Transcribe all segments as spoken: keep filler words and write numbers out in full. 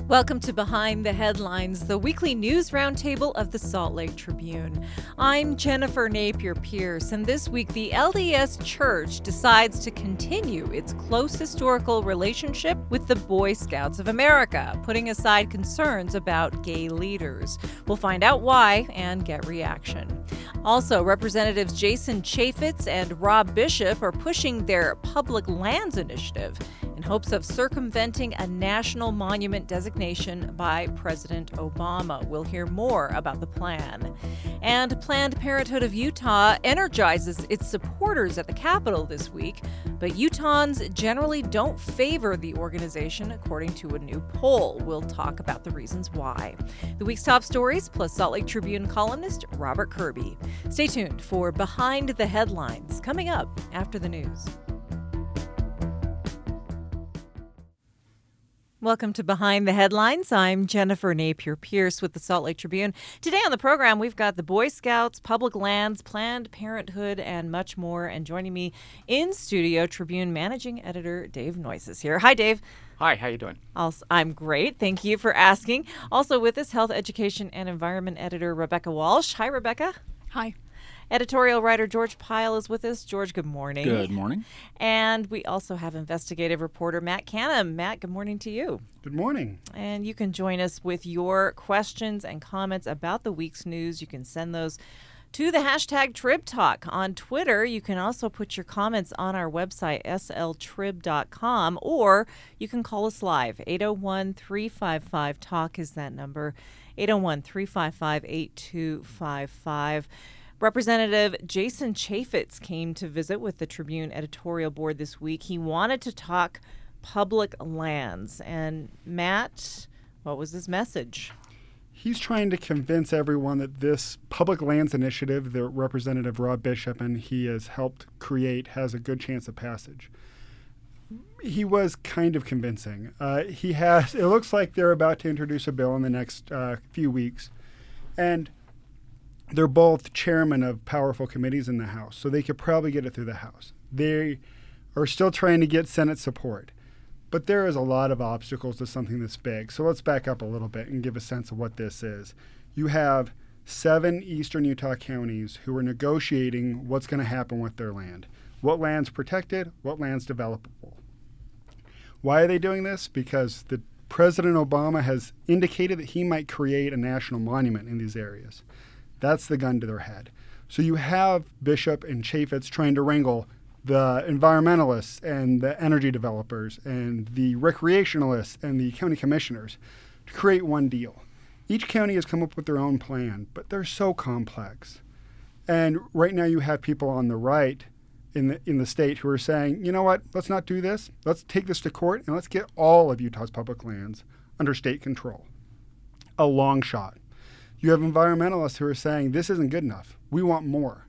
Welcome to Behind the Headlines, the weekly news roundtable of the Salt Lake Tribune. I'm Jennifer Napier-Pierce, and this week the L D S Church decides to continue its close historical relationship with the Boy Scouts of America, putting aside concerns about gay leaders. We'll find out why and get reaction. Also, Representatives Jason Chaffetz and Rob Bishop are pushing their public lands initiative in hopes of circumventing a national monument designation by President Obama. We'll hear more about the plan. And Planned Parenthood of Utah energizes its supporters at the Capitol this week, but Utahns generally don't favor the organization, according to a new poll. We'll talk about the reasons why. The week's top stories, plus Salt Lake Tribune columnist Robert Kirby. Stay tuned for Behind the Headlines, coming up after the news. Welcome to Behind the Headlines. I'm Jennifer Napier-Pierce with the Salt Lake Tribune. Today on the program, we've got the Boy Scouts, public lands, Planned Parenthood, and much more. And joining me in studio, Tribune Managing Editor Dave Noyce is here. Hi, Dave. Hi, how you doing? Also, I'm great. Thank you for asking. Also with us, Health, Education, and Environment Editor Rebecca Walsh. Hi, Rebecca. Hi. Editorial writer George Pyle is with us. George, good morning. Good morning. And we also have investigative reporter Matt Canham. Matt, good morning to you. Good morning. And you can join us with your questions and comments about the week's news. You can send those to the hashtag TribTalk on Twitter. You can also put your comments on our website, S L trib dot com, or you can call us live. eight oh one, three five five, talk is that number, eight oh one, three five five, eight two five five. Representative Jason Chaffetz came to visit with the Tribune editorial board this week. He wanted to talk public lands. And Matt, what was his message? He's trying to convince everyone that this public lands initiative that Representative Rob Bishop and he has helped create has a good chance of passage. He was kind of convincing. Uh, he has. It looks like they're about to introduce a bill in the next uh, few weeks. And they're both chairmen of powerful committees in the House, so they could probably get it through the House. They are still trying to get Senate support, but there is a lot of obstacles to something this big. So let's back up a little bit and give a sense of what this is. You have seven eastern Utah counties who are negotiating what's going to happen with their land. What land's protected, what land's developable. Why are they doing this? Because the President Obama has indicated that he might create a national monument in these areas. That's the gun to their head. So you have Bishop and Chaffetz trying to wrangle the environmentalists and the energy developers and the recreationalists and the county commissioners to create one deal. Each county has come up with their own plan, but they're so complex. And right now you have people on the right in the in the state who are saying, you know what, let's not do this. Let's take this to court and let's get all of Utah's public lands under state control. A long shot. You have environmentalists who are saying this isn't good enough. We want more.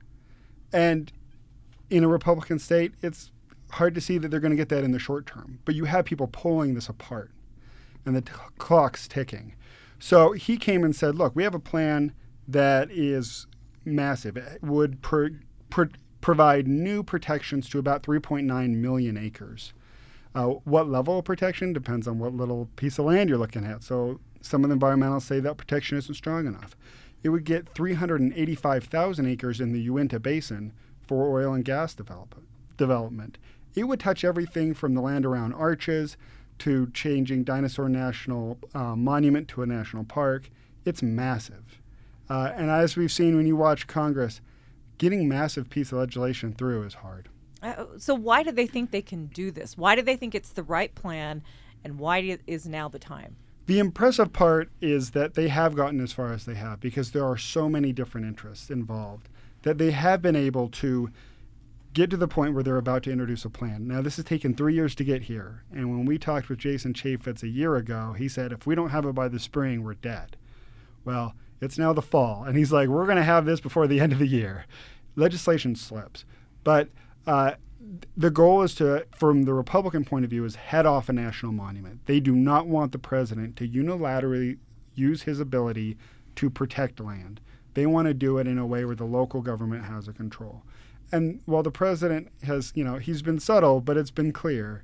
And in a Republican state, it's hard to see that they're going to get that in the short term. But you have people pulling this apart, and the t- clock's ticking. So he came and said, look, we have a plan that is massive. It would pro- pro- provide new protections to about three point nine million acres. Uh, what level of protection depends on what little piece of land you're looking at. So some of the environmentalists say that protection isn't strong enough. It would get three hundred eighty-five thousand acres in the Uinta Basin for oil and gas develop- development. It would touch everything from the land around Arches to changing Dinosaur National uh, Monument to a national park. It's massive. Uh, and as we've seen when you watch Congress, getting massive piece of legislation through is hard. Uh, so why do they think they can do this? Why do they think it's the right plan, and why is now the time? The impressive part is that they have gotten as far as they have because there are so many different interests involved that they have been able to get to the point where they're about to introduce a plan. Now, this has taken three years to get here. And when we talked with Jason Chaffetz a year ago, he said, if we don't have it by the spring, we're dead. Well, it's now the fall. And he's like, we're going to have this before the end of the year. Legislation slips. But uh, the goal is to, from the Republican point of view, is head off a national monument. They do not want the president to unilaterally use his ability to protect land. They want to do it in a way where the local government has a control. And while the president has, you know, he's been subtle, but it's been clear,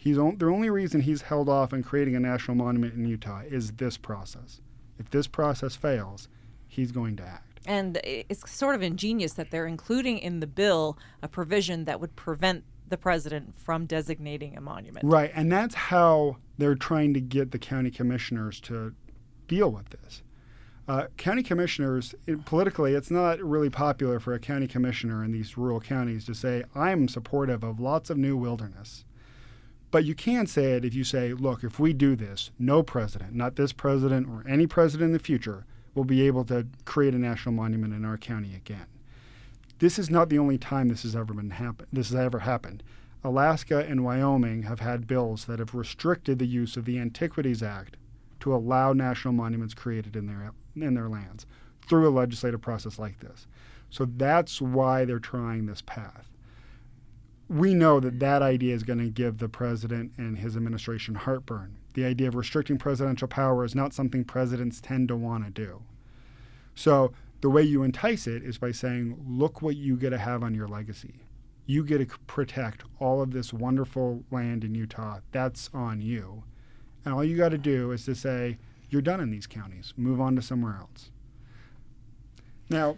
He's on, the only reason he's held off on creating a national monument in Utah is this process. If this process fails, he's going to act. And it's sort of ingenious that they're including in the bill a provision that would prevent the president from designating a monument. Right, and that's how they're trying to get the county commissioners to deal with this. Uh, county commissioners, it, politically, it's not really popular for a county commissioner in these rural counties to say, I'm supportive of lots of new wilderness. But you can say it if you say, look, if we do this, no president, not this president or any president in the future, will be able to create a national monument in our county again. This is not the only time this has ever been happen- This has ever happened. Alaska and Wyoming have had bills that have restricted the use of the Antiquities Act to allow national monuments created in their in their lands through a legislative process like this. So that's why they're trying this path. We know that that idea is going to give the president and his administration heartburn. The idea of restricting presidential power is not something presidents tend to want to do. So the way you entice it is by saying, look what you get to have on your legacy. You get to protect all of this wonderful land in Utah. That's on you. And all you got to do is to say, you're done in these counties. Move on to somewhere else. Now,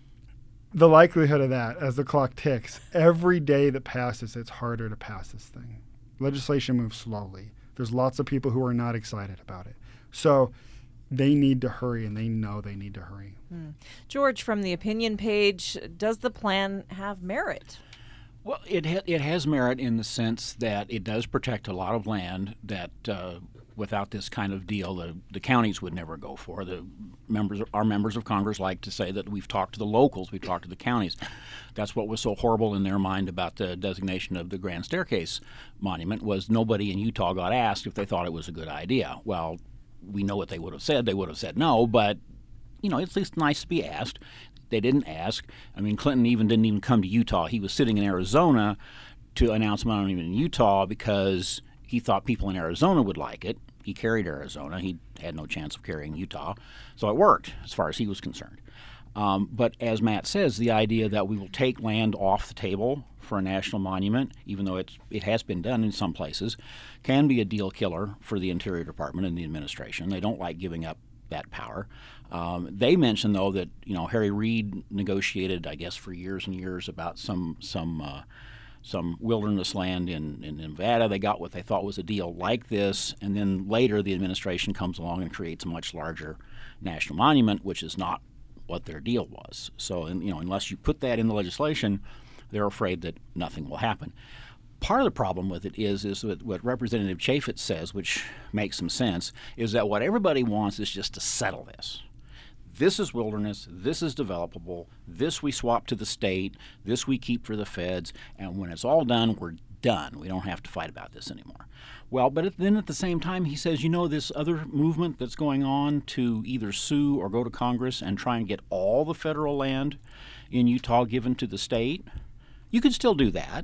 the likelihood of that, as the clock ticks, every day that passes, it's harder to pass this thing. Legislation moves slowly. There's lots of people who are not excited about it. So they need to hurry, and they know they need to hurry. Hmm. George, from the opinion page, does the plan have merit? Well, it ha- it has merit in the sense that it does protect a lot of land that uh, without this kind of deal, the, the counties would never go for. The members, our members of Congress like to say that we've talked to the locals, we've talked to the counties. That's what was so horrible in their mind about the designation of the Grand Staircase Monument, was nobody in Utah got asked if they thought it was a good idea. Well, we know what they would have said. They would have said no, but, you know, it's at least nice to be asked. They didn't ask. I mean, Clinton even didn't even come to Utah. He was sitting in Arizona to announce a monument in Utah because he thought people in Arizona would like it. He carried Arizona. He had no chance of carrying Utah. So it worked as far as he was concerned. Um, but as Matt says, the idea that we will take land off the table for a national monument, even though it's, it has been done in some places, can be a deal killer for the Interior Department and the administration. They don't like giving up that power. Um, they mentioned, though, that you know Harry Reid negotiated, I guess, for years and years about some some uh, some wilderness land in, in Nevada. They got what they thought was a deal like this, and then later the administration comes along and creates a much larger national monument, which is not what their deal was. So, and, you know, unless you put that in the legislation, they're afraid that nothing will happen. Part of the problem with it is, is what, what Representative Chaffetz says, which makes some sense, is that what everybody wants is just to settle this. This is wilderness, this is developable, this we swap to the state, this we keep for the feds, and when it's all done, we're done. We don't have to fight about this anymore. Well, but then at the same time, he says, you know, this other movement that's going on to either sue or go to Congress and try and get all the federal land in Utah given to the state, you could still do that.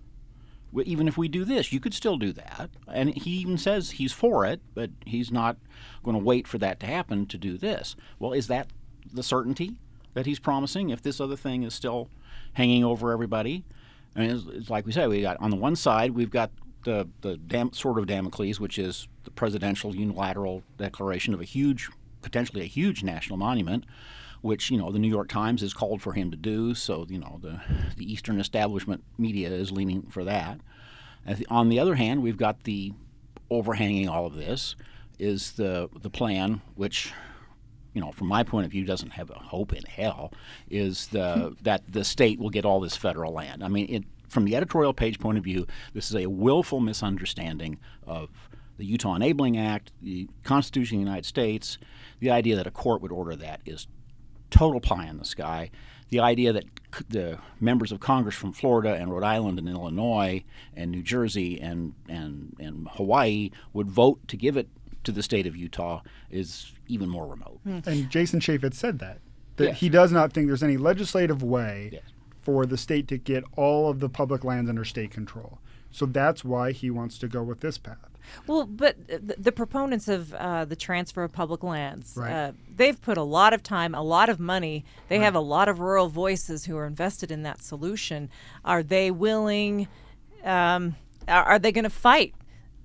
Even if we do this, you could still do that. And he even says he's for it, but he's not going to wait for that to happen to do this. Well, is that the certainty that he's promising if this other thing is still hanging over everybody? I mean, it's, it's like we said, we got on the one side, we've got the, the dam, sword of Damocles, which is the presidential unilateral declaration of a huge, potentially a huge national monument, which, you know, the New York Times has called for him to do. So, you know, the, the Eastern establishment media is leaning for that. And on the other hand, we've got the overhanging all of this is the the plan, which, you know, from my point of view, doesn't have a hope in hell, is the that the state will get all this federal land. I mean, it, from the editorial page point of view, this is a willful misunderstanding of the Utah Enabling Act, the Constitution of the United States. The idea that a court would order that is total pie in the sky. The idea that c- the members of Congress from Florida and Rhode Island and Illinois and New Jersey and, and, and Hawaii would vote to give it to the state of Utah is even more remote. And Jason Chaffetz said that, that Yes. he does not think there's any legislative way Yes. for the state to get all of the public lands under state control. So that's why he wants to go with this path. Well, but the, the proponents of uh, the transfer of public lands, Right. uh, they've put a lot of time, a lot of money. They Right. have a lot of rural voices who are invested in that solution. Are they willing, um, are, are they going to fight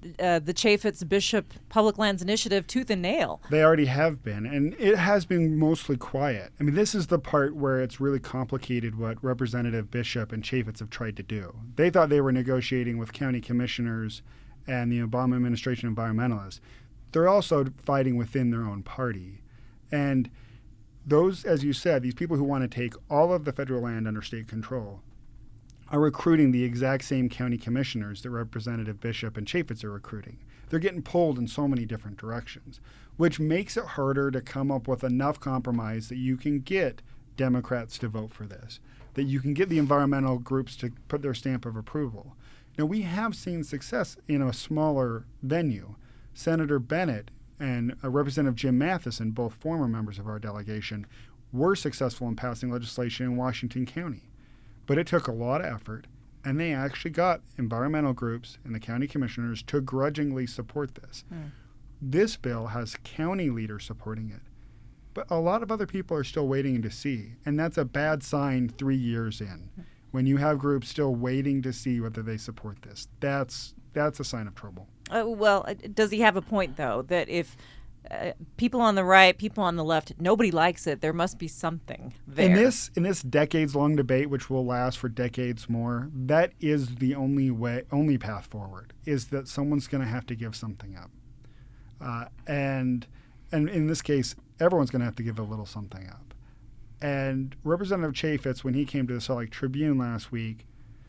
uh, the Chaffetz Bishop Public Lands Initiative tooth and nail. They already have been, and it has been mostly quiet. I mean, this is the part where it's really complicated what Representative Bishop and Chaffetz have tried to do. They thought they were negotiating with county commissioners and the Obama administration environmentalists. They're also fighting within their own party. And those, as you said, these people who want to take all of the federal land under state control are recruiting the exact same county commissioners that Representative Bishop and Chaffetz are recruiting. They're getting pulled in so many different directions, which makes it harder to come up with enough compromise that you can get Democrats to vote for this, that you can get the environmental groups to put their stamp of approval. Now, we have seen success in a smaller venue. Senator Bennett and uh, Representative Jim Matheson, both former members of our delegation, were successful in passing legislation in Washington County. But it took a lot of effort, and they actually got environmental groups and the county commissioners to grudgingly support this. Mm. This bill has county leaders supporting it, but a lot of other people are still waiting to see, and that's a bad sign three years in. Mm. When you have groups still waiting to see whether they support this, that's that's a sign of trouble. Uh, well, does he have a point, though, that if Uh, people on the right, people on the left, nobody likes it, there must be something there. In this in this decades-long debate, which will last for decades more, that is the only way, only path forward, is that someone's going to have to give something up. Uh, and and in this case, everyone's going to have to give a little something up. And Representative Chaffetz, when he came to the Salt Lake Tribune last week,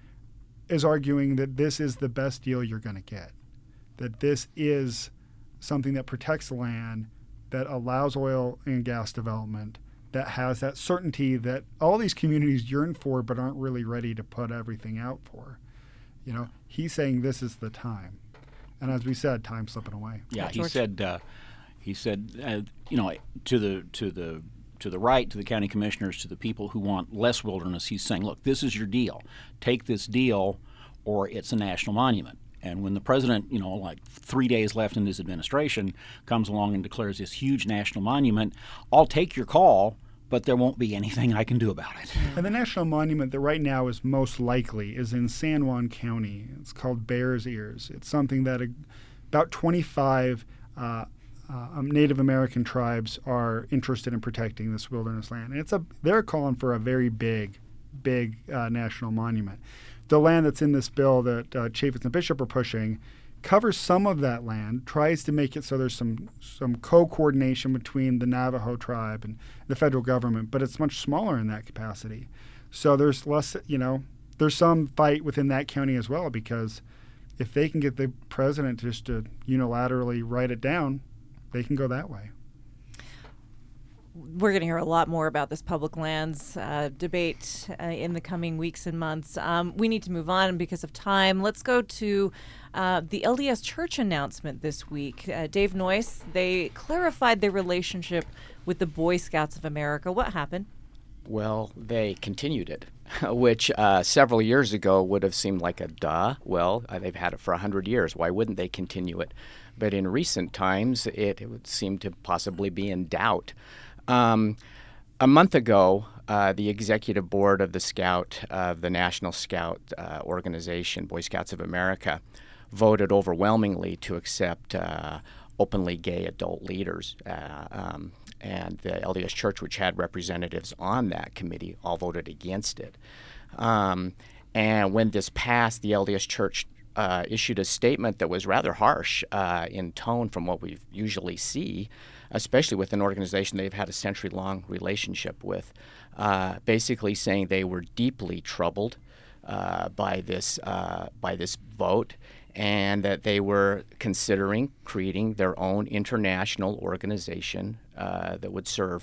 is arguing that this is the best deal you're going to get, that this is something that protects the land, that allows oil and gas development, that has that certainty that all these communities yearn for but aren't really ready to put everything out for. You know, he's saying this is the time. And as we said, time's slipping away. Yeah, he said, uh, he said, uh, you know, to the to the to the right, to the county commissioners, to the people who want less wilderness, he's saying, look, this is your deal. Take this deal, or it's a national monument. And when the president, you know, like three days left in his administration, comes along and declares this huge national monument, I'll take your call, but there won't be anything I can do about it. And the national monument that right now is most likely is in San Juan County. It's called Bears Ears. It's something that a, about twenty-five uh, uh, Native American tribes are interested in protecting this wilderness land. And it's a they're calling for a very big, big uh, national monument. The land that's in this bill that uh, Chaffetz and Bishop are pushing covers some of that land, tries to make it so there's some some co-coordination between the Navajo tribe and the federal government, but it's much smaller in that capacity. So there's less, you know, there's some fight within that county as well, because if they can get the president just to unilaterally write it down, they can go that way. We're going to hear a lot more about this public lands uh, debate uh, in the coming weeks and months. Um, we need to move on because of time. Let's go to uh, the L D S Church announcement this week. Uh, Dave Noyce, they clarified their relationship with the Boy Scouts of America. What happened? Well, they continued it, which uh, several years ago would have seemed like a duh. Well, uh, they've had it for one hundred years. Why wouldn't they continue it? But in recent times, it, it would seem to possibly be in doubt. Um, a month ago, uh, the executive board of the Scout, uh, the National Scout uh, organization, Boy Scouts of America, voted overwhelmingly to accept uh, openly gay adult leaders. Uh, um, and the L D S Church, which had representatives on that committee, all voted against it. Um, and when this passed, the L D S Church uh, issued a statement that was rather harsh uh, in tone from what we usually see, especially with an organization they've had a century-long relationship with, uh, basically saying they were deeply troubled uh, by this uh, by this vote, and that they were considering creating their own international organization uh, that would serve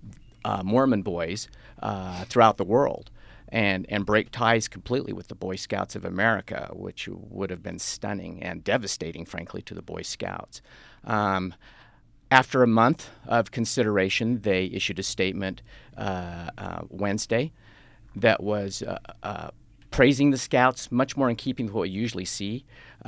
uh, Mormon boys uh, throughout the world, and and break ties completely with the Boy Scouts of America, which would have been stunning and devastating, frankly, to the Boy Scouts. Um, After a month of consideration, they issued a statement uh, uh, Wednesday that was uh, uh, praising the Scouts, much more in keeping with what we usually see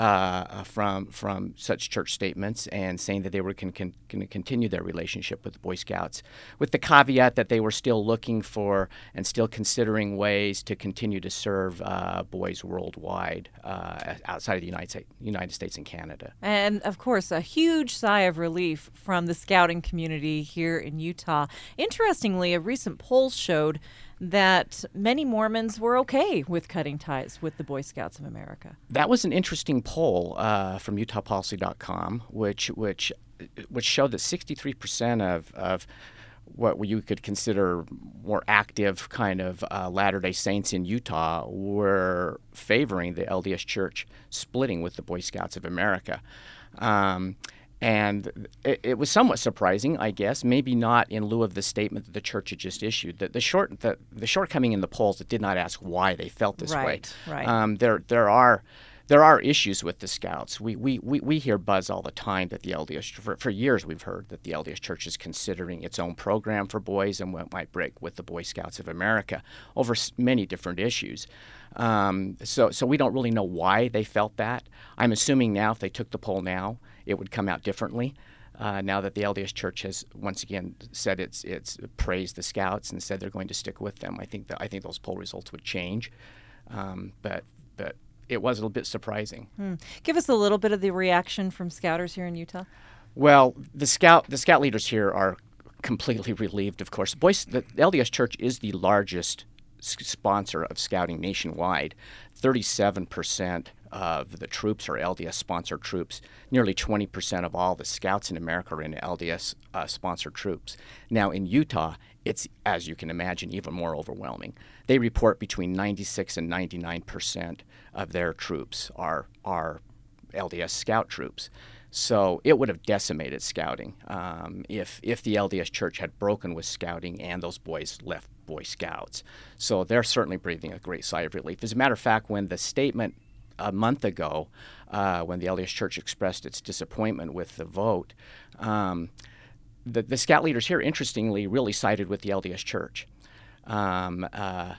uh, from from such church statements, and saying that they were going con- to continue their relationship with the Boy Scouts, with the caveat that they were still looking for and still considering ways to continue to serve uh, boys worldwide uh, outside of the United States, United States and Canada. And, of course, a huge sigh of relief from the scouting community here in Utah. Interestingly, a recent poll showed that many Mormons were okay with cutting ties with the Boy Scouts of America. That was an interesting poll uh, from Utah Policy dot com, which which which showed that sixty-three percent of, of what you could consider more active kind of uh, Latter-day Saints in Utah were favoring the L D S Church splitting with the Boy Scouts of America. Um, And it, it was somewhat surprising, I guess, maybe not in lieu of the statement that the church had just issued. The, the short, the, the shortcoming in the polls that did not ask why they felt this right, way. Right. Um, there, there are, there are issues with the Scouts. We, we, we, we hear buzz all the time that the L D S, for, for years we've heard that the L D S Church is considering its own program for boys and what might break with the Boy Scouts of America over many different issues. Um, so, so we don't really know why they felt that. I'm assuming now if they took the poll now, it would come out differently. Uh, now that the L D S Church has once again said it's it's praised the Scouts and said they're going to stick with them, I think that I think those poll results would change. Um, but but it was a little bit surprising. Hmm. Give us a little bit of the reaction from Scouters here in Utah. Well, the scout the scout leaders here are completely relieved. Of course, Boy, the L D S Church is the largest sponsor of Scouting nationwide. thirty-seven percent of the troops are L D S-sponsored troops. Nearly twenty percent of all the Scouts in America are in L D S-sponsored uh, troops. Now, in Utah, it's, as you can imagine, even more overwhelming. They report between ninety-six and ninety-nine percent of their troops are, are L D S Scout troops. So it would have decimated Scouting um, if, if the L D S Church had broken with Scouting and those boys left Boy Scouts. So they're certainly breathing a great sigh of relief. As a matter of fact, when the statement a month ago, uh, when the L D S Church expressed its disappointment with the vote, um, the, the Scout leaders here, interestingly, really sided with the L D S Church. Um, uh,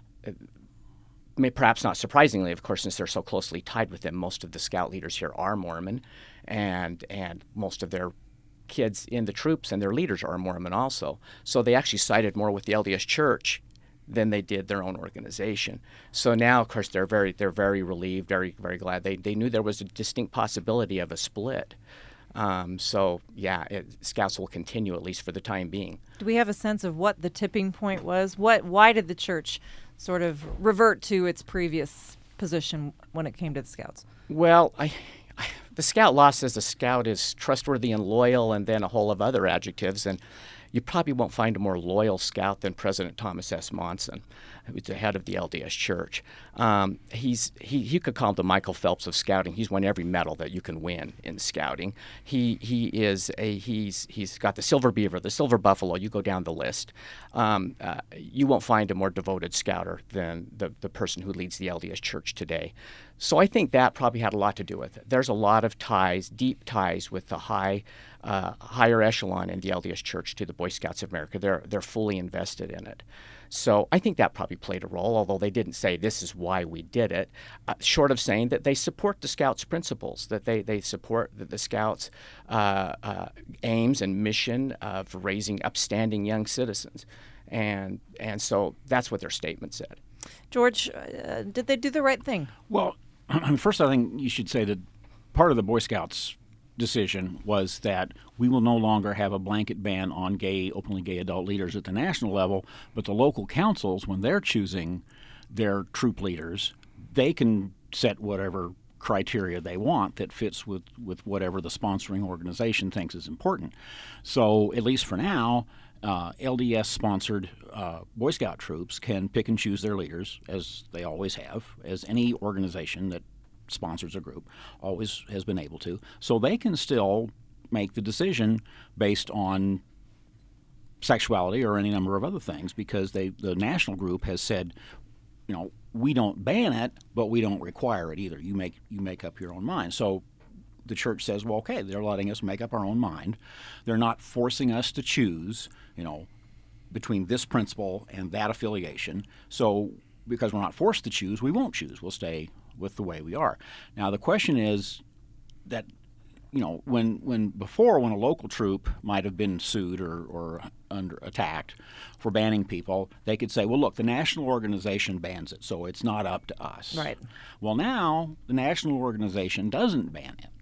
may, perhaps not surprisingly, of course, since they're so closely tied with them, most of the Scout leaders here are Mormon, and and most of their kids in the troops and their leaders are Mormon also. So they actually sided more with the L D S Church than they did their own organization. So now, of course, they're very they're very relieved, very very glad. They they knew there was a distinct possibility of a split. Um, so yeah, it, Scouts will continue at least for the time being. Do we have a sense of what the tipping point was? What why did the church sort of revert to its previous position when it came to the Scouts? Well, I. I the Scout law says a Scout is trustworthy and loyal, and then a whole of other adjectives. And you probably won't find a more loyal Scout than President Thomas S. Monson, who's the head of the L D S Church. Um, he's he you could call him the Michael Phelps of Scouting. He's won every medal that you can win in Scouting. He he is a he's he's got the Silver Beaver, the Silver Buffalo. You go down the list. Um, uh, you won't find a more devoted Scouter than the the person who leads the L D S Church today. So I think that probably had a lot to do with it. There's a lot of ties, deep ties with the high, uh, higher echelon in the L D S Church to the Boy Scouts of America. They're they're fully invested in it. So I think that probably played a role, although they didn't say this is why we did it, uh, short of saying that they support the Scouts' principles, that they, they support the, the Scouts' uh, uh, aims and mission of raising upstanding young citizens. And, and so that's what their statement said. George, uh, did they do the right thing? Well, first, I think you should say that part of the Boy Scouts decision was that we will no longer have a blanket ban on gay, openly gay adult leaders at the national level, but the local councils, when they're choosing their troop leaders, they can set whatever criteria they want that fits with, with whatever the sponsoring organization thinks is important. So at least for now, uh, L D S-sponsored uh, Boy Scout troops can pick and choose their leaders, as they always have, as any organization that sponsors a group always has been able to. So they can still make the decision based on sexuality or any number of other things, because they the national group has said, you know, we don't ban it, but we don't require it either. You make you make up your own mind. So the church says, well, okay, they're letting us make up our own mind. They're not forcing us to choose, you know, between this principle and that affiliation. So because we're not forced to choose, we won't choose. We'll stay with the way we are. Now, the question is that, you know, when when before when a local troop might have been sued or, or under attacked for banning people, they could say, well, look, the national organization bans it, so it's not up to us. Right. Well, now the national organization doesn't ban it.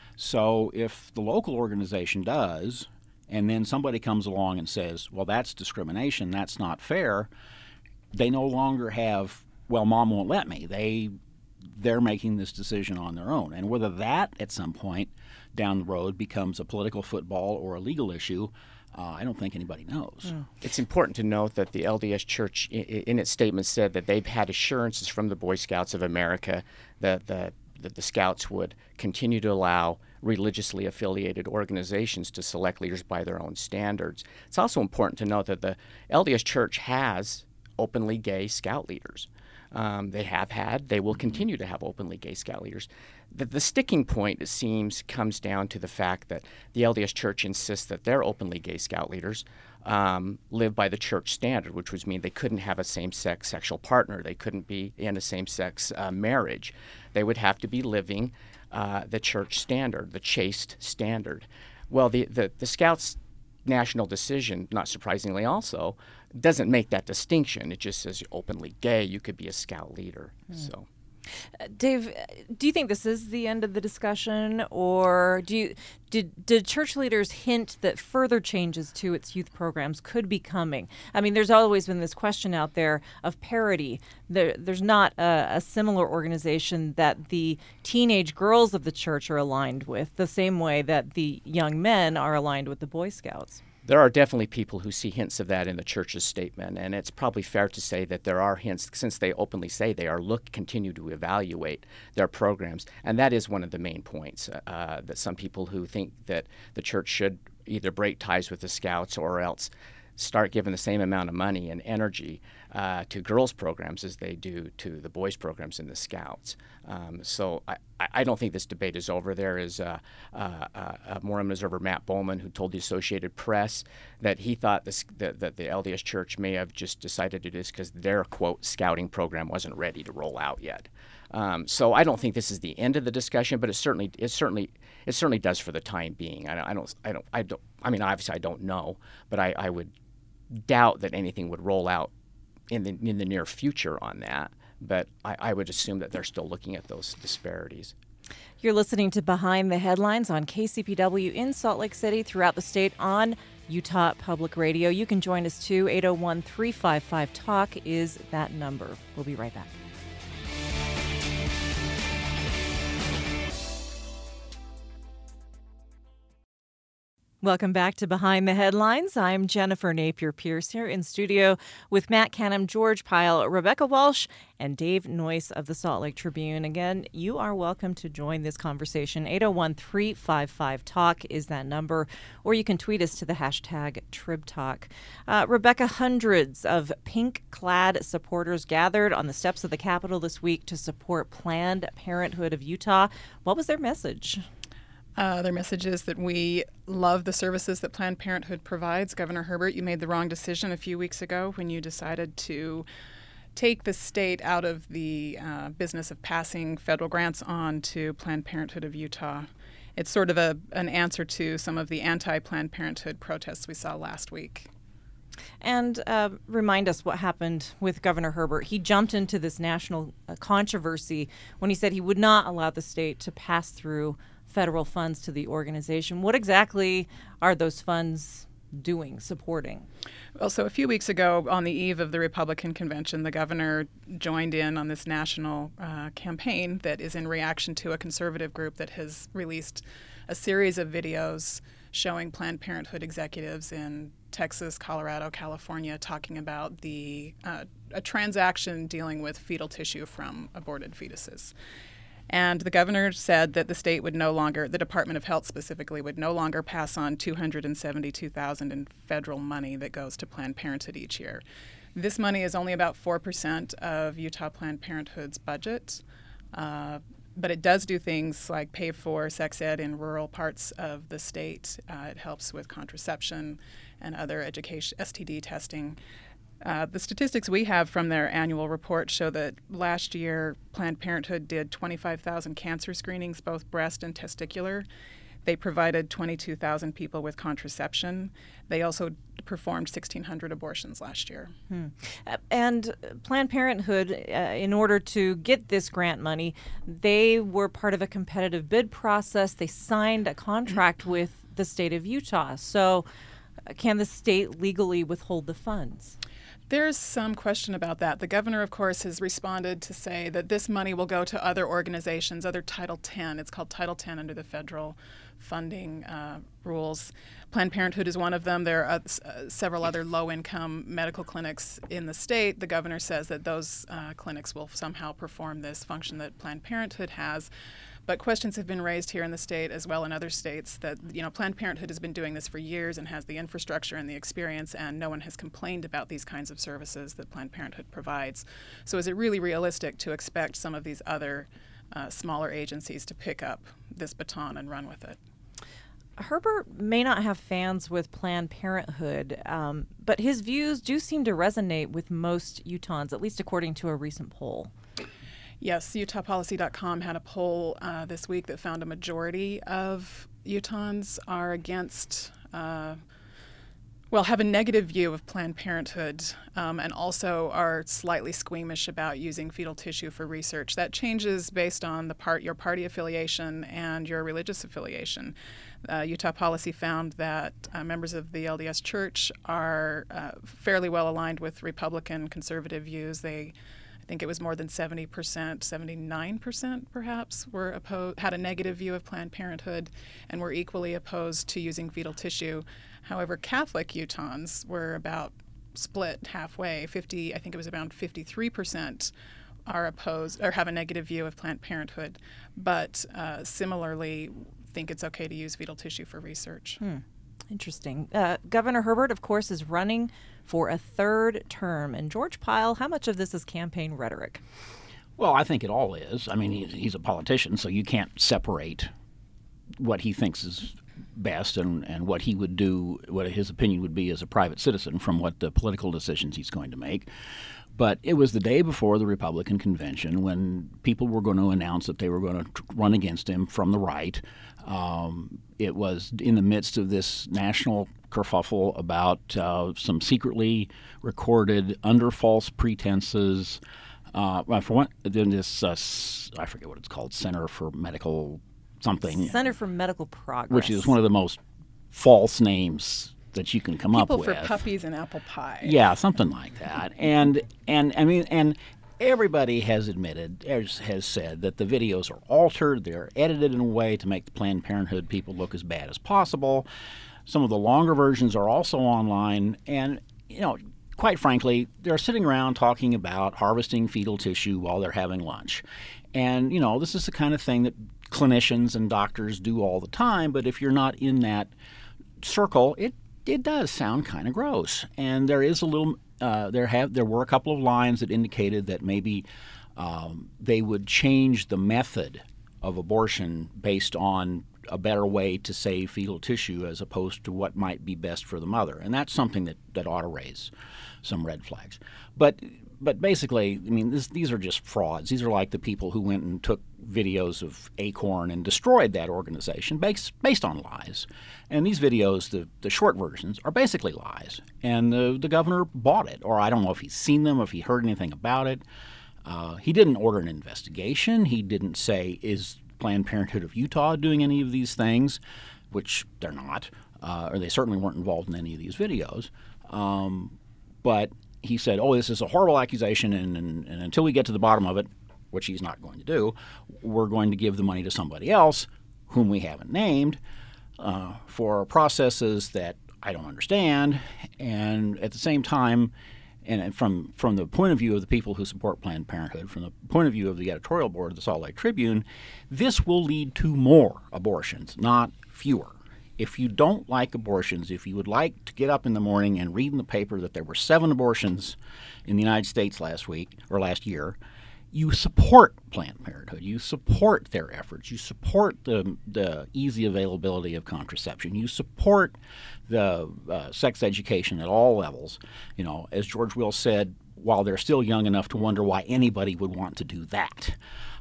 So if the local organization does, and then somebody comes along and says, well, that's discrimination, that's not fair, they no longer have, well, mom won't let me. They, they're making this decision on their own. And whether that at some point down the road becomes a political football or a legal issue, uh, I don't think anybody knows. Mm. It's important to note that the L D S Church, in, in its statement, said that they've had assurances from the Boy Scouts of America that the, that the Scouts would continue to allow religiously affiliated organizations to select leaders by their own standards. It's also important to note that the L D S Church has openly gay Scout leaders. Um, they have had, they will continue to have openly gay Scout leaders. The, the sticking point, it seems, comes down to the fact that the L D S Church insists that their openly gay Scout leaders um, live by the church standard, which would mean they couldn't have a same-sex sexual partner. They couldn't be in a same-sex uh, marriage. They would have to be living uh, the church standard, the chaste standard. Well, the, the, the Scouts' national decision, not surprisingly also, doesn't make that distinction. It just says you're openly gay, you could be a Scout leader. Mm. So, uh, Dave, do you think this is the end of the discussion, or do you did did church leaders hint that further changes to its youth programs could be coming? I mean, there's always been this question out there of parity. There, there's not a, a similar organization that the teenage girls of the church are aligned with, the same way that the young men are aligned with the Boy Scouts. There are definitely people who see hints of that in the church's statement, and it's probably fair to say that there are hints, since they openly say they are look continue to evaluate their programs, and that is one of the main points, uh, that some people who think that the church should either break ties with the Scouts or else start giving the same amount of money and energy uh, to girls' programs as they do to the boys' programs in the Scouts. Um, so I, I don't think this debate is over. There is uh, uh, uh, Mormon observer Matt Bowman, who told the Associated Press that he thought this, that, that the L D S Church may have just decided to do this because their, quote, scouting program wasn't ready to roll out yet. Um, so I don't think this is the end of the discussion, but it certainly it certainly it certainly does for the time being. I, I don't I don't I don't I mean obviously I don't know, but I, I would doubt that anything would roll out in the in the near future on that. But I, I would assume that they're still looking at those disparities. You're listening to Behind the Headlines on K C P W in Salt Lake City, throughout the state on Utah Public Radio. You can join us too. eight oh one, three five five, talk is that number. We'll be right back. Welcome back to Behind the Headlines. I'm Jennifer Napier-Pierce here in studio with Matt Canham, George Pyle, Rebecca Walsh, and Dave Noyce of the Salt Lake Tribune. Again, you are welcome to join this conversation. eight oh one, three five five, talk is that number, or you can tweet us to the hashtag TribTalk. Uh, Rebecca, hundreds of pink-clad supporters gathered on the steps of the Capitol this week to support Planned Parenthood of Utah. What was their message? Uh, their message is that we love the services that Planned Parenthood provides. Governor Herbert, you made the wrong decision a few weeks ago when you decided to take the state out of the uh, business of passing federal grants on to Planned Parenthood of Utah. It's sort of a an answer to some of the anti-Planned Parenthood protests we saw last week. And uh, remind us what happened with Governor Herbert. He jumped into this national uh, controversy when he said he would not allow the state to pass through federal funds to the organization. What exactly are those funds doing, supporting? Well, so a few weeks ago, on the eve of the Republican convention, the governor joined in on this national uh, campaign that is in reaction to a conservative group that has released a series of videos showing Planned Parenthood executives in Texas, Colorado, California talking about the uh, a transaction dealing with fetal tissue from aborted fetuses. And the governor said that the state would no longer, the Department of Health specifically, would no longer pass on two hundred seventy-two thousand dollars in federal money that goes to Planned Parenthood each year. This money is only about four percent of Utah Planned Parenthood's budget, uh, but it does do things like pay for sex ed in rural parts of the state. Uh, it helps with contraception and other education, S T D testing. Uh, the statistics we have from their annual report show that last year Planned Parenthood did twenty-five thousand cancer screenings, both breast and testicular. They provided twenty-two thousand people with contraception. They also performed sixteen hundred abortions last year. Hmm. Uh, and Planned Parenthood, uh, in order to get this grant money, they were part of a competitive bid process. They signed a contract with the state of Utah. So uh, can the state legally withhold the funds? There's some question about that. The governor, of course, has responded to say that this money will go to other organizations, other Title ten. It's called Title ten under the federal funding uh, rules. Planned Parenthood is one of them. There are uh, several other low-income medical clinics in the state. The governor says that those uh, clinics will somehow perform this function that Planned Parenthood has. But questions have been raised here in the state as well in other states that, you know, Planned Parenthood has been doing this for years and has the infrastructure and the experience, and no one has complained about these kinds of services that Planned Parenthood provides. So is it really realistic to expect some of these other uh, smaller agencies to pick up this baton and run with it? Herbert may not have fans with Planned Parenthood, um, but his views do seem to resonate with most Utahns, at least according to a recent poll. Yes, Utah Policy dot com had a poll uh, this week that found a majority of Utahns are against, uh, well, have a negative view of Planned Parenthood um, and also are slightly squeamish about using fetal tissue for research. That changes based on the part, your party affiliation and your religious affiliation. Uh, Utah Policy found that uh, members of the L D S Church are uh, fairly well aligned with Republican conservative views. They I think it was more than seventy percent, seventy-nine percent perhaps, were opposed, had a negative view of Planned Parenthood and were equally opposed to using fetal tissue. However, Catholic Utahns were about split halfway. fifty, I think it was around fifty-three percent are opposed or have a negative view of Planned Parenthood, but uh, similarly think it's okay to use fetal tissue for research. Hmm. Interesting. Uh, Governor Herbert, of course, is running for a third term. And George Pyle, how much of this is campaign rhetoric? Well, I think it all is. I mean, he's, he's a politician, so you can't separate what he thinks is best and, and what he would do, what his opinion would be as a private citizen from what the political decisions he's going to make. But it was the day before the Republican convention when people were going to announce that they were going to run against him from the right. Um, it was in the midst of this national kerfuffle about uh, some secretly recorded under false pretenses. Uh, for one, then this uh, I forget what it's called, Center for Medical something, Center for Medical Progress, which is one of the most false names that you can come People up with. People for puppies and apple pie. Yeah, something like that. And and I mean and. Everybody has admitted, has, has said that the videos are altered, they're edited in a way to make the Planned Parenthood people look as bad as possible. Some of the longer versions are also online, and, you know, quite frankly, they're sitting around talking about harvesting fetal tissue while they're having lunch. And, you know, this is the kind of thing that clinicians and doctors do all the time, but if you're not in that circle, it, it does sound kind of gross. And there is a little... Uh, there have there were a couple of lines that indicated that maybe um, they would change the method of abortion based on a better way to save fetal tissue as opposed to what might be best for the mother, and that's something that, that ought to raise some red flags. But but basically, I mean, this, these are just frauds. These are like the people who went and took videos of Acorn and destroyed that organization based based on lies. And these videos, the, the short versions, are basically lies. And the, the governor bought it, or I don't know if he's seen them, if he heard anything about it. Uh, he didn't order an investigation. He didn't say, is Planned Parenthood of Utah doing any of these things, which they're not, uh, or they certainly weren't involved in any of these videos. Um, but he said, oh, this is a horrible accusation, and, and, and until we get to the bottom of it, which he's not going to do, we're going to give the money to somebody else, whom we haven't named, uh, for processes that I don't understand. And at the same time, and from, from the point of view of the people who support Planned Parenthood, from the point of view of the editorial board of the Salt Lake Tribune, this will lead to more abortions, not fewer. If you don't like abortions, if you would like to get up in the morning and read in the paper that there were seven abortions in the United States last week or last year, you support Planned Parenthood. You support their efforts. You support the the easy availability of contraception. You support the uh, sex education at all levels. You know, as George Will said, while they're still young enough to wonder why anybody would want to do that.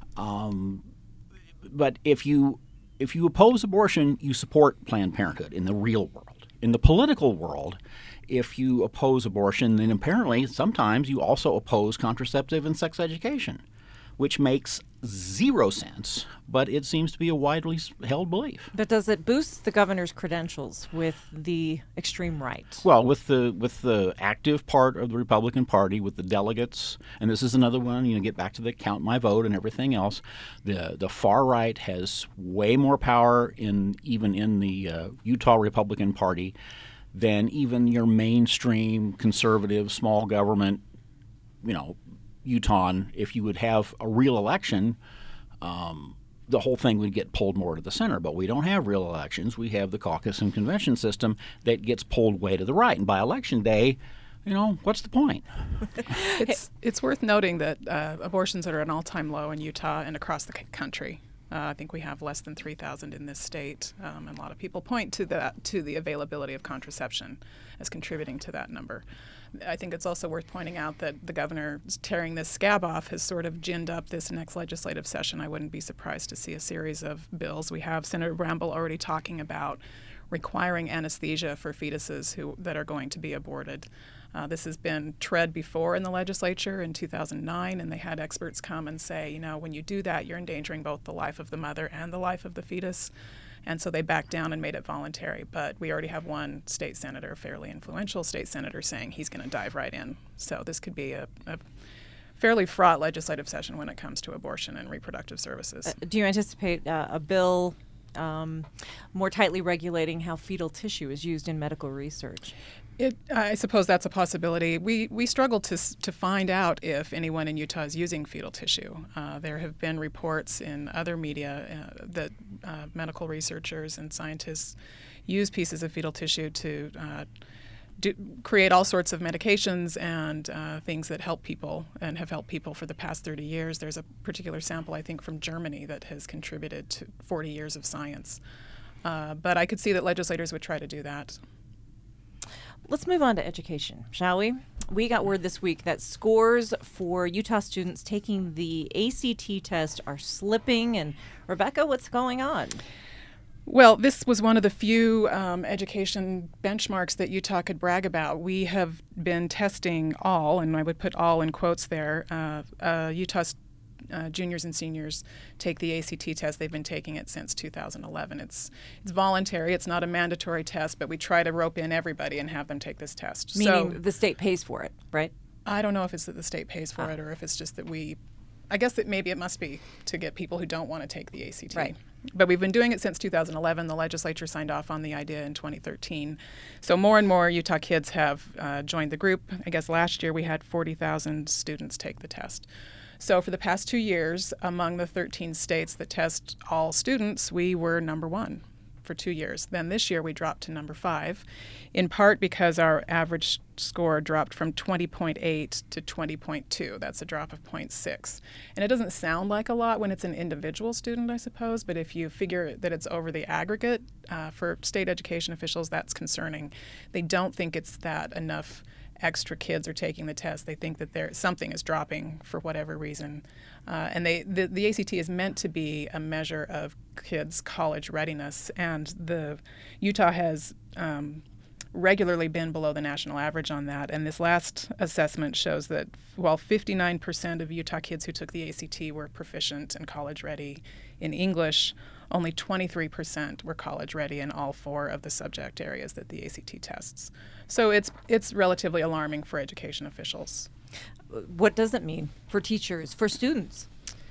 Um, but if you if you oppose abortion, you support Planned Parenthood in the real world. In the political world, if you oppose abortion, then apparently sometimes you also oppose contraceptive and sex education, which makes zero sense, but it seems to be a widely held belief. But does it boost the governor's credentials with the extreme right? Well, with the with the active part of the Republican Party, with the delegates, and this is another one, you know, get back to the count my vote and everything else, the the far right has way more power in even in the uh, Utah Republican Party than even your mainstream conservative small government, you know, Utahn. If you would have a real election, um, the whole thing would get pulled more to the center. But we don't have real elections. We have the caucus and convention system that gets pulled way to the right. And by election day, you know, what's the point? It's it's worth noting that uh, abortions are at an all-time low in Utah and across the c- country. Uh, I think we have less than three thousand in this state, um, and a lot of people point to that to the availability of contraception as contributing to that number. I think it's also worth pointing out that the governor tearing this scab off has sort of ginned up this next legislative session. I wouldn't be surprised to see a series of bills. We have Senator Bramble already talking about requiring anesthesia for fetuses who that are going to be aborted. Uh, this has been tread before in the legislature in two thousand nine, and they had experts come and say, you know, when you do that, you're endangering both the life of the mother and the life of the fetus. And so they backed down and made it voluntary. But we already have one state senator, a fairly influential state senator, saying he's going to dive right in. So this could be a, a fairly fraught legislative session when it comes to abortion and reproductive services. Uh, do you anticipate uh, a bill um, more tightly regulating how fetal tissue is used in medical research? It, I suppose that's a possibility. We we struggle to to find out if anyone in Utah is using fetal tissue. Uh, there have been reports in other media uh, that uh, medical researchers and scientists use pieces of fetal tissue to uh, do, create all sorts of medications and uh, things that help people and have helped people for the past thirty years. There's a particular sample, I think, from Germany that has contributed to forty years of science. Uh, but I could see that legislators would try to do that. Let's move on to education, shall we? We got word this week that scores for Utah students taking the A C T test are slipping. And Rebecca, what's going on? Well, this was one of the few um, education benchmarks that Utah could brag about. We have been testing all, and I would put all in quotes there, uh, uh, Utah's Uh, juniors and seniors take the A C T test. They've been taking it since two thousand eleven. It's it's voluntary. It's not a mandatory test, but we try to rope in everybody and have them take this test. Meaning so, the state pays for it, right? I don't know if it's that the state pays for ah. it or if it's just that we, I guess that maybe it must be to get people who don't want to take the A C T. Right. But we've been doing it since two thousand eleven. The legislature signed off on the idea in twenty thirteen. So more and more Utah kids have uh, joined the group. I guess last year we had forty thousand students take the test. So for the past two years, among the thirteen states that test all students, we were number one for two years. Then this year we dropped to number five, in part because our average score dropped from twenty point eight to twenty point two. That's a drop of zero point six. And it doesn't sound like a lot when it's an individual student, I suppose, but if you figure that it's over the aggregate, uh, for state education officials, that's concerning. They don't think it's that enough extra kids are taking the test. They think that there something is dropping for whatever reason. Uh, and they the, the A C T is meant to be a measure of kids' college readiness, and the Utah has um, regularly been below the national average on that. And this last assessment shows that while fifty-nine percent of Utah kids who took the A C T were proficient and college ready in English, only twenty-three percent were college ready in all four of the subject areas that the A C T tests. So it's it's relatively alarming for education officials. What does it mean for teachers, for students?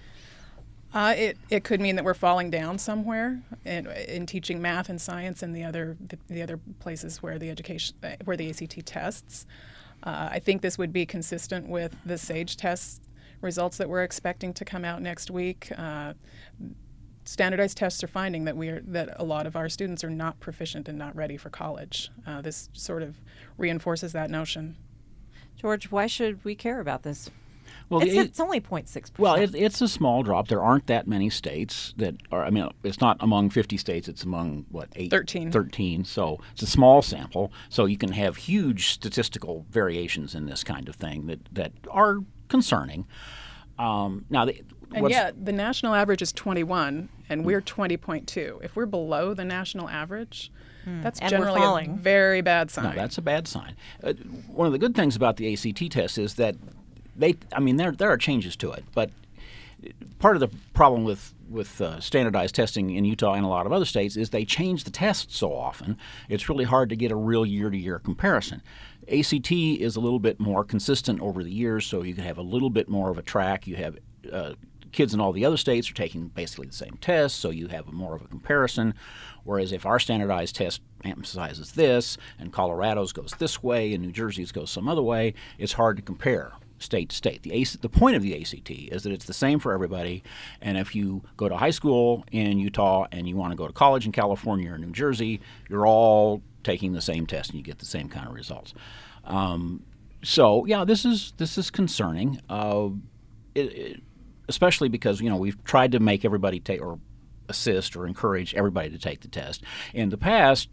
Uh, it, it could mean that we're falling down somewhere in, in teaching math and science and the other the, the other places where the education where the A C T tests. Uh, I think this would be consistent with the SAGE test results that we're expecting to come out next week. Uh, standardized tests are finding that we are that a lot of our students are not proficient and not ready for college. Uh, this sort of reinforces that notion. George, why should we care about this? Well, it's, the, it's only zero point six percent. Well, it, it's a small drop. There aren't that many states that are, I mean, it's not among fifty states. It's among, what, eight? thirteen. thirteen. So it's a small sample. So you can have huge statistical variations in this kind of thing that, that are concerning. Um, now, the, And what's, yet, the national average is twenty-one, and we're twenty point two. If we're below the national average, that's And we're generally falling. a very bad sign. No, that's a bad sign. Uh, one of the good things about the A C T test is that they, I mean, there there are changes to it, but part of the problem with with uh, standardized testing in Utah and a lot of other states is they change the test so often. It's really hard to get a real year-to-year comparison. A C T is a little bit more consistent over the years, so you can have a little bit more of a track. You have uh, kids in all the other states are taking basically the same test, so you have more of a comparison. Whereas if our standardized test emphasizes this, and Colorado's goes this way, and New Jersey's goes some other way, it's hard to compare state to state. The, A C, the point of the A C T is that it's the same for everybody, and if you go to high school in Utah and you want to go to college in California or New Jersey, you're all taking the same test and you get the same kind of results. Um, so yeah, this is this is concerning, uh, it, it, especially because you know we've tried to make everybody take or assist or encourage everybody to take the test. In the past,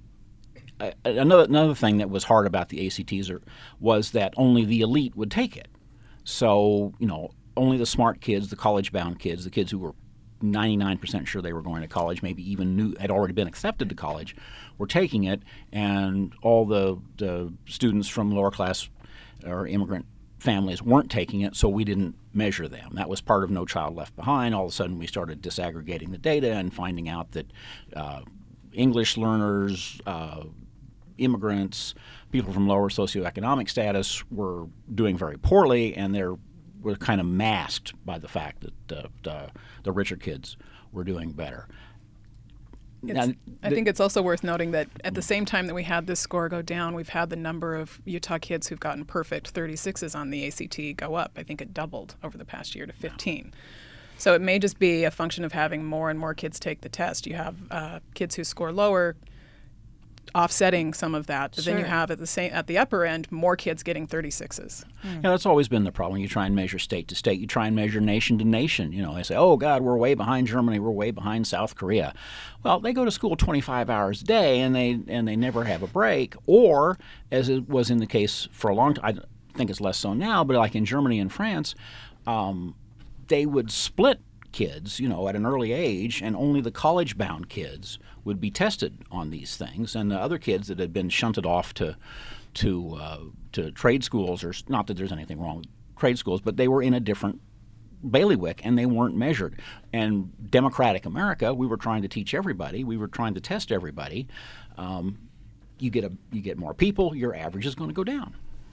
uh, another another thing that was hard about the A C Ts are, was that only the elite would take it. So you know only the smart kids, the college-bound kids, the kids who were ninety-nine percent sure they were going to college, maybe even knew had already been accepted to college, were taking it, and all the, the students from lower class or immigrant families weren't taking it, so we didn't measure them. That was part of No Child Left Behind. All of a sudden we started disaggregating the data and finding out that uh, English learners, uh, immigrants, people from lower socioeconomic status were doing very poorly, and they're were kind of masked by the fact that uh, the, the richer kids were doing better. It's, I think it's also worth noting that at the same time that we had this score go down, we've had the number of Utah kids who've gotten perfect thirty-sixes on the A C T go up. I think it doubled over the past year to fifteen. So it may just be a function of having more and more kids take the test. You have uh, kids who score lower offsetting some of that, but Sure. then you have at the same at the upper end more kids getting thirty-sixes. Yeah, that's always been the problem. You try and measure state to state. You try and measure nation to nation. You know, they say, oh, God, we're way behind Germany. We're way behind South Korea. Well, they go to school twenty-five hours a day, and they and they never have a break. Or, as it was in the case for a long time, I think it's less so now, but like in Germany and France, um, they would split kids, you know, at an early age, and only the college-bound kids would be tested on these things, and the other kids that had been shunted off to to uh, to trade schools, or not that there's anything wrong with trade schools, but they were in a different bailiwick and they weren't measured. And democratic America, we were trying to teach everybody, we were trying to test everybody. Um, you get a you get more people, your average is going to go down.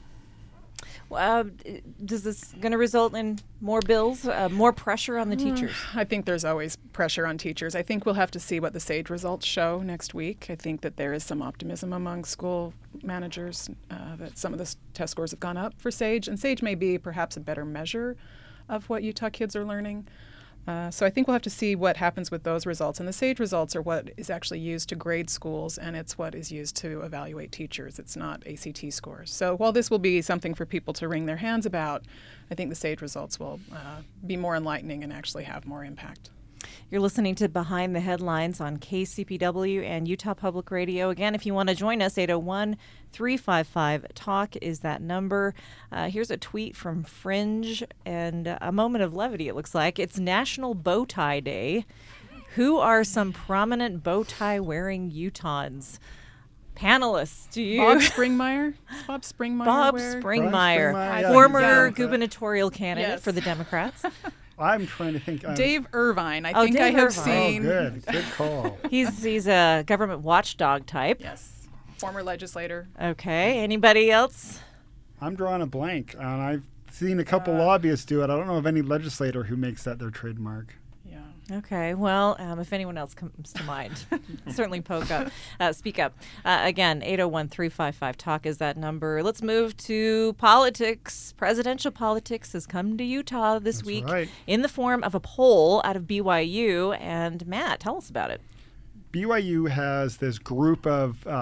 Uh, does this going to result in more bills, uh, more pressure on the teachers? I think there's always pressure on teachers. I think we'll have to see what the SAGE results show next week. I think that there is some optimism among school managers uh, that some of the s- test scores have gone up for SAGE, and SAGE may be perhaps a better measure of what Utah kids are learning. Uh, so I think we'll have to see what happens with those results. And the SAGE results are what is actually used to grade schools, and it's what is used to evaluate teachers. It's not A C T scores. So while this will be something for people to wring their hands about, I think the SAGE results will uh, be more enlightening and actually have more impact. You're listening to Behind the Headlines on K C P W and Utah Public Radio. Again, if you want to join us, eight oh one, three five five, talk is that number. Uh, here's a tweet from Fringe, and a moment of levity, it looks like. It's National Bow Tie Day. Who are some prominent bow tie wearing Utahns? Panelists, do you? Bob Springmeyer? Is Bob Springmeyer Bob wear- Springmeyer, Springmeyer, yeah, former he's down with that. gubernatorial candidate Yes. for the Democrats. I'm trying to think. Um, Dave Irvine. I Oh, think Dave I have Irvine. Oh, seen. good. Good call. He's he's a government watchdog type. Yes. Former legislator. Okay. Anybody else? I'm drawing a blank, and I've seen a couple lobbyists do it. I don't know of any legislator who makes that their trademark. Yeah. Okay. Well, um, if anyone else comes to mind, certainly poke up, uh, speak up. Uh, again, eight oh one, three five five, talk is that number. Let's move to politics. Presidential politics has come to Utah this That's week right. in the form of a poll out of B Y U. And Matt, tell us about it. B Y U has this group of uh,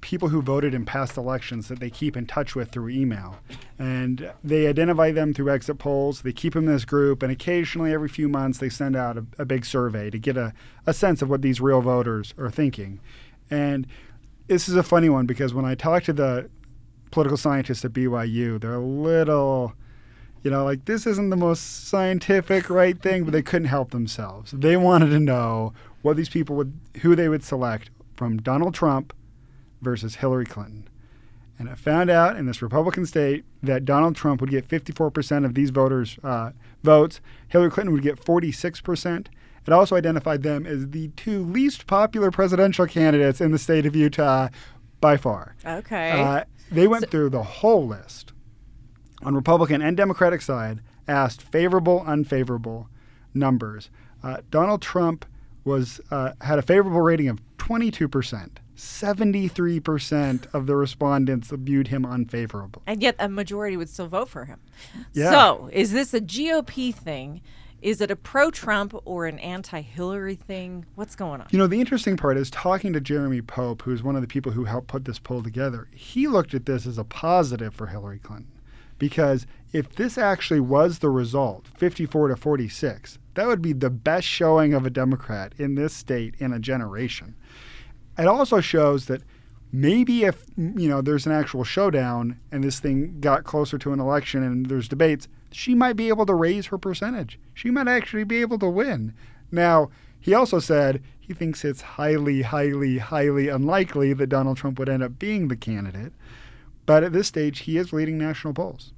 people who voted in past elections that they keep in touch with through email. And they identify them through exit polls. They keep them in this group, and occasionally every few months they send out a, a big survey to get a, a sense of what these real voters are thinking. And this is a funny one because when I talk to the political scientists at B Y U, they're a little, you know, like this isn't the most scientific right thing, but they couldn't help themselves. They wanted to know what these people would, who they would select from Donald Trump versus Hillary Clinton. And I found out in this Republican state that Donald Trump would get fifty-four percent of these voters' uh, votes. Hillary Clinton would get forty-six percent. It also identified them as the two least popular presidential candidates in the state of Utah by far. Okay. Uh, they went So- through the whole list on Republican and Democratic side, asked favorable, unfavorable numbers. Uh, Donald Trump was uh, had a favorable rating of twenty-two percent. seventy-three percent of the respondents viewed him unfavorable. And yet a majority would still vote for him. Yeah. So is this a G O P thing? Is it a pro-Trump or an anti-Hillary thing? What's going on? You know, the interesting part is talking to Jeremy Pope, who's one of the people who helped put this poll together. He looked at this as a positive for Hillary Clinton because if this actually was the result, fifty-four to forty-six, that would be the best showing of a Democrat in this state in a generation. It also shows that maybe if, you know, there's an actual showdown and this thing got closer to an election and there's debates, she might be able to raise her percentage. She might actually be able to win. Now, he also said he thinks it's highly, highly, highly unlikely that Donald Trump would end up being the candidate. But at this stage, he is leading national polls.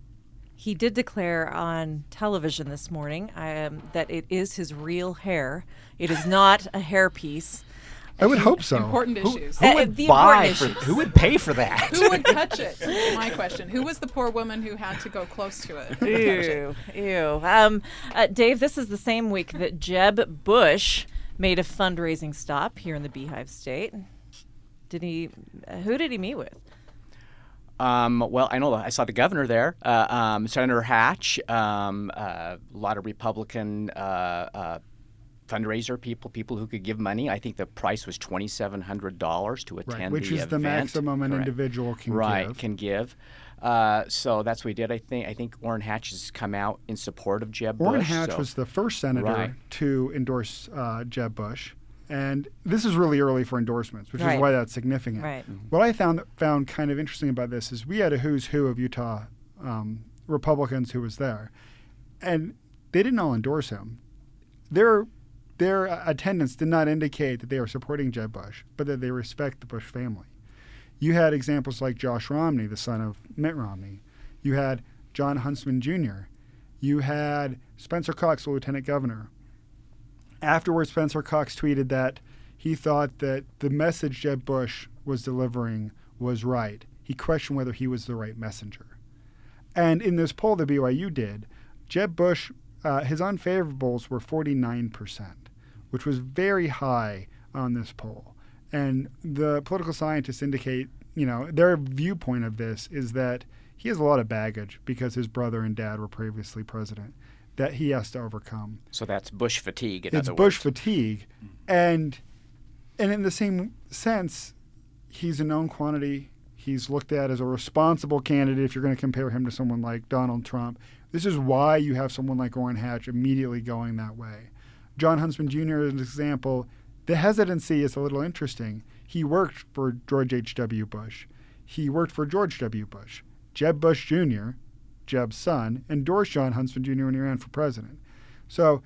He did declare on television this morning um, that it is his real hair. It is not a hairpiece. I would hope so. Important Who- issues. Who would the buy buy for, issues. who would pay for that? Who would touch it? My question. Who was the poor woman who had to go close to it? Ew, ew. Um, uh, Dave, this is the same week that Jeb Bush made a fundraising stop here in the Beehive State. Did he? Uh, who did he meet with? Um, well, I know I saw the governor there, uh, um, Senator Hatch, um, uh, a lot of Republican uh, uh, fundraiser people, people who could give money. I think the price was twenty-seven hundred dollars to attend Right, which the is event. the maximum an Correct. individual can right, give. can give. Uh, so that's what we did. I think I think Orrin Hatch has come out in support of Jeb Orrin Bush. Hatch so. was the first senator Right. to endorse uh, Jeb Bush. And this is really early for endorsements, which Right. is why that's significant. Right. What I found found kind of interesting about this is we had a who's who of Utah um, Republicans who was there, and they didn't all endorse him. Their their attendance did not indicate that they were supporting Jeb Bush, but that they respect the Bush family. You had examples like Josh Romney, the son of Mitt Romney. You had John Huntsman Junior You had Spencer Cox, the lieutenant governor. Afterwards, Spencer Cox tweeted that he thought that the message Jeb Bush was delivering was right. He questioned whether he was the right messenger. And in this poll that B Y U did, Jeb Bush, uh, his unfavorables were forty-nine percent, which was very high on this poll. And the political scientists indicate, you know, their viewpoint of this is that he has a lot of baggage because his brother and dad were previously president that he has to overcome. So that's Bush fatigue. In It's other Bush words. fatigue, and and in the same sense, he's a known quantity. He's looked at as a responsible candidate if you're going to compare him to someone like Donald Trump. This is why you have someone like Orrin Hatch immediately going that way. John Huntsman Junior is an example. The hesitancy is a little interesting. He worked for George H W. Bush. He worked for George W. Bush. Jeb Bush Junior, Jeb's son, endorsed John Huntsman Junior when he ran for president. So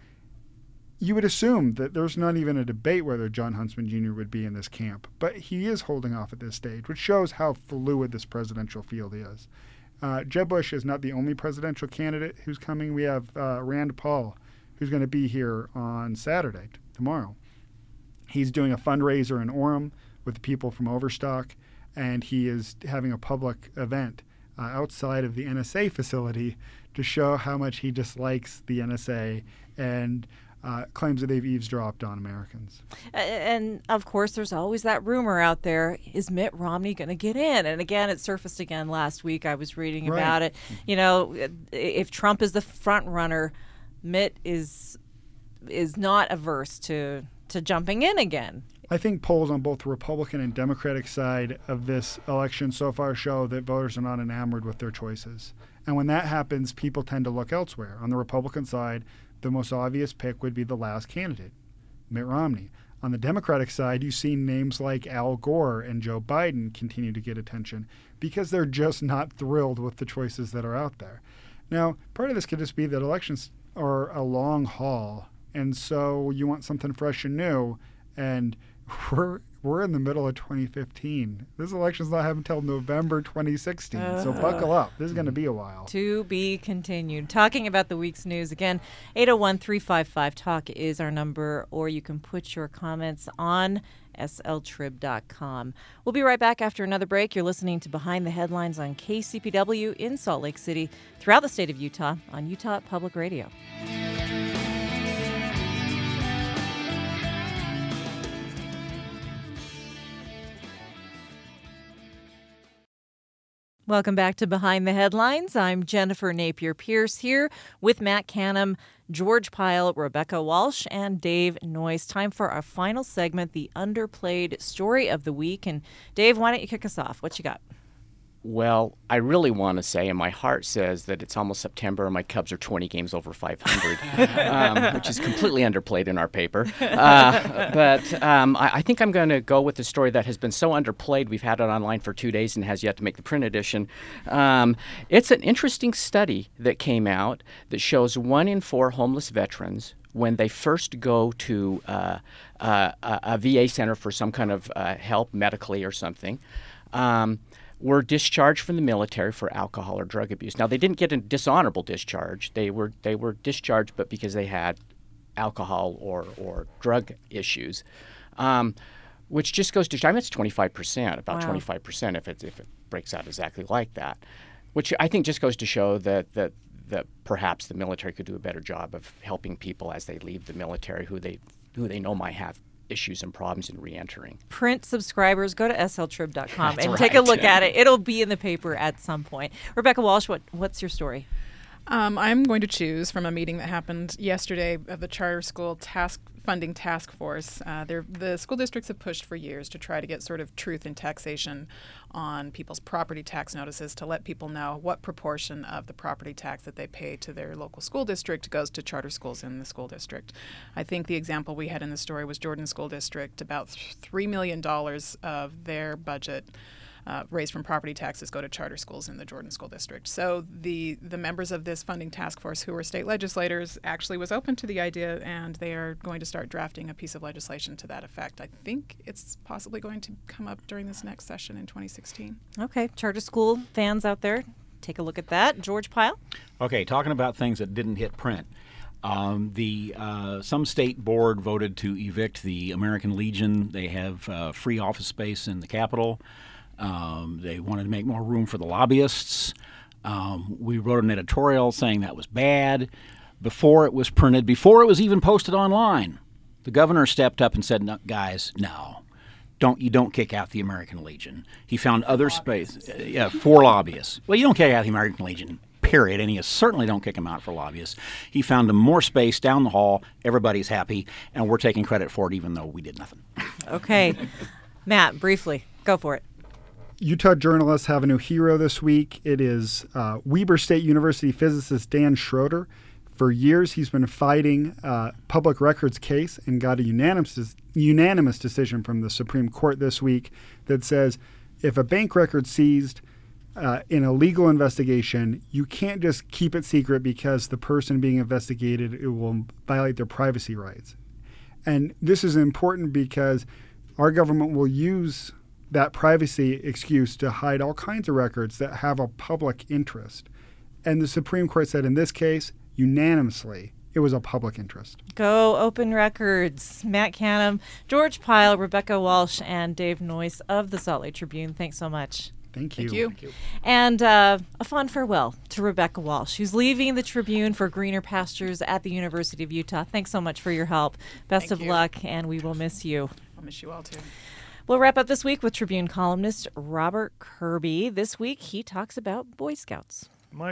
you would assume that there's not even a debate whether John Huntsman Junior would be in this camp, but he is holding off at this stage, which shows how fluid this presidential field is. Uh, Jeb Bush is not the only presidential candidate who's coming. We have uh, Rand Paul, who's going to be here on Saturday, t- tomorrow. He's doing a fundraiser in Orem with the people from Overstock, and he is having a public event uh, outside of the N S A facility to show how much he dislikes the N S A and uh, claims that they've eavesdropped on Americans. Uh, and of course, there's always that rumor out there: is Mitt Romney going to get in? And again, it surfaced again last week. I was reading Right. about it. You know, if Trump is the front runner, Mitt is is not averse to to jumping in again. I think polls on both the Republican and Democratic side of this election so far show that voters are not enamored with their choices. And when that happens, people tend to look elsewhere. On the Republican side, the most obvious pick would be the last candidate, Mitt Romney. On the Democratic side, you see names like Al Gore and Joe Biden continue to get attention because they're just not thrilled with the choices that are out there. Now, part of this could just be that elections are a long haul, and so you want something fresh and new, and we're we're in the middle of twenty fifteen. This election's not happening until November twenty sixteen, uh, so buckle up. This is going to be a while. To be continued. Talking about the week's news, again, eight oh one, three five five, talk is our number, or you can put your comments on S L trib dot com. We'll be right back after another break. You're listening to Behind the Headlines on K C P W in Salt Lake City, throughout the state of Utah, on Utah Public Radio. Welcome back to Behind the Headlines. I'm Jennifer Napier-Pierce here with Matt Canham, George Pyle, Rebecca Walsh, and Dave Noyce. Time for our final segment, the underplayed story of the week. And Dave, why don't you kick us off? What you got? Well, I really want to say, and my heart says that it's almost September and my Cubs are twenty games over five hundred, um, which is completely underplayed in our paper. Uh, but um, I, I think I'm going to go with the story that has been so underplayed. We've had it online for two days and has yet to make the print edition. Um, it's an interesting study that came out that shows one in four homeless veterans, when they first go to uh, uh, a, a V A center for some kind of uh, help medically or something, um, were discharged from the military for alcohol or drug abuse. Now, they didn't get a dishonorable discharge. They were they were discharged, but because they had alcohol or, or drug issues, um, which just goes to show, I mean, it's twenty-five percent, about Wow. twenty-five percent if it, if it breaks out exactly like that, which I think just goes to show that, that, that perhaps the military could do a better job of helping people as they leave the military who they who they know might have issues and problems in reentering. Print subscribers, go to S L trib dot com That's and right. take a look at it. It'll be in the paper at some point. Rebecca Walsh, what what's your story? Um, I'm going to choose from a meeting that happened yesterday of the Charter School Task Funding Task Force. Uh, the school districts have pushed for years to try to get sort of truth in taxation on people's property tax notices to let people know what proportion of the property tax that they pay to their local school district goes to charter schools in the school district. I think the example we had in the story was Jordan School District. About three million dollars of their budget Uh, raised from property taxes go to charter schools in the Jordan School District. So the the members of this funding task force, who are state legislators, actually was open to the idea, and they are going to start drafting a piece of legislation to that effect. I think it's possibly going to come up during this next session in twenty sixteen. Okay, charter school fans out there, take a look at that. George Pyle? Okay, talking about things that didn't hit print. Um, the uh, some state board voted to evict the American Legion. They have uh, free office space in the Capitol. Um, they wanted to make more room for the lobbyists. Um, we wrote an editorial saying that was bad. Before it was printed, before it was even posted online, the governor stepped up and said, no, guys, no, don't you don't kick out the American Legion. He found other space. Uh, yeah, for lobbyists. Well, you don't kick out the American Legion, period, and you certainly don't kick them out for lobbyists. He found them more space down the hall. Everybody's happy, and we're taking credit for it even though we did nothing. Okay. Matt, briefly, go for it. Utah journalists have a new hero this week. It is uh, Weber State University physicist Dan Schroeder. For years, he's been fighting a public records case and got a unanimous, unanimous decision from the Supreme Court this week that says if a bank record's seized uh, in a legal investigation, you can't just keep it secret because the person being investigated, it will violate their privacy rights. And this is important because our government will use that privacy excuse to hide all kinds of records that have a public interest. And the Supreme Court said in this case, unanimously, it was a public interest. Go Open Records. Matt Canham, George Pyle, Rebecca Walsh, and Dave Noyce of the Salt Lake Tribune. Thanks so much. Thank you. Thank you. Thank you. And uh, a fond farewell to Rebecca Walsh, who's leaving the Tribune for greener pastures at the University of Utah. Thanks so much for your help. Best Thank of you. luck, and we will miss you. I'll miss you all too. We'll wrap up this week with Tribune columnist Robert Kirby. This week, he talks about Boy Scouts. My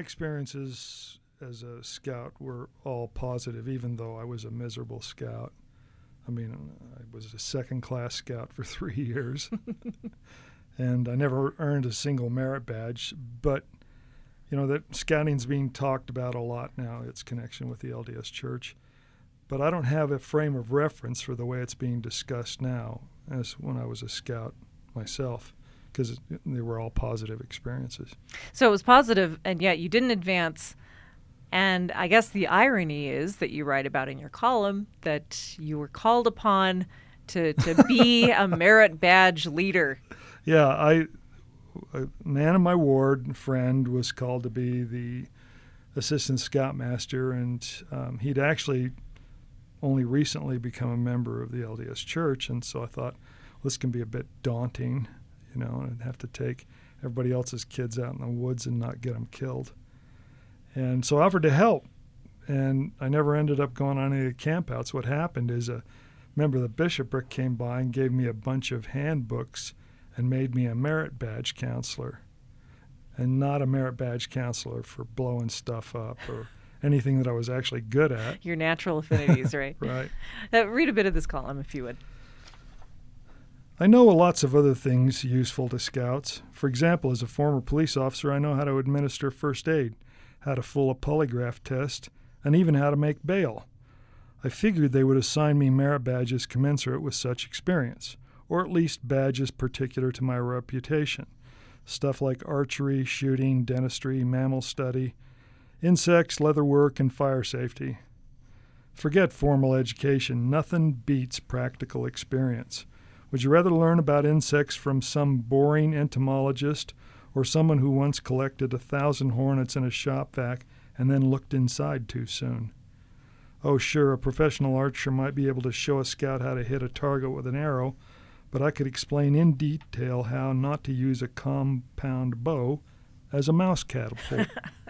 experiences as a scout were all positive, even though I was a miserable scout. I mean, I was a second-class scout for three years, and I never earned a single merit badge. But, you know, that scouting's being talked about a lot now, its connection with the L D S Church. But I don't have a frame of reference for the way it's being discussed now as when I was a scout myself, because they were all positive experiences. So it was positive, and yet you didn't advance. And I guess the irony is that you write about in your column that you were called upon to, to be a merit badge leader. Yeah, I, a man in my ward, friend, was called to be the assistant scoutmaster, and um, he'd actually only recently become a member of the L D S Church, and so I thought, well, this can be a bit daunting, you know, and I'd have to take everybody else's kids out in the woods and not get them killed. And so I offered to help, and I never ended up going on any of the campouts. What happened is a member of the bishopric came by and gave me a bunch of handbooks and made me a merit badge counselor, and not a merit badge counselor for blowing stuff up or anything that I was actually good at. Your natural affinities, right? Right. Uh, read a bit of this column, if you would. I know lots of other things useful to scouts. For example, as a former police officer, I know how to administer first aid, how to fill a polygraph test, and even how to make bail. I figured they would assign me merit badges commensurate with such experience, or at least badges particular to my reputation. Stuff like archery, shooting, dentistry, mammal study, insects, leather work, and fire safety. Forget formal education. Nothing beats practical experience. Would you rather learn about insects from some boring entomologist or someone who once collected a thousand hornets in a shop vac and then looked inside too soon? Oh, sure, a professional archer might be able to show a scout how to hit a target with an arrow, but I could explain in detail how not to use a compound bow as a mouse catapult.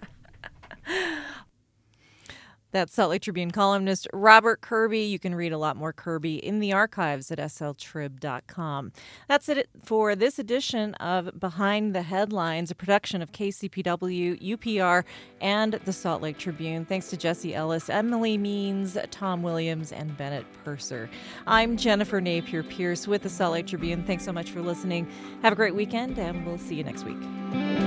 That's Salt Lake Tribune columnist Robert Kirby. You can read a lot more Kirby in the archives at S L trib dot com. That's it for this edition of Behind the Headlines, a production of K C P W, U P R, and the Salt Lake Tribune. Thanks to Jesse Ellis, Emily Means, Tom Williams, and Bennett Purser. I'm Jennifer Napier-Pierce with the Salt Lake Tribune. Thanks so much for listening. Have a great weekend, and we'll see you next week.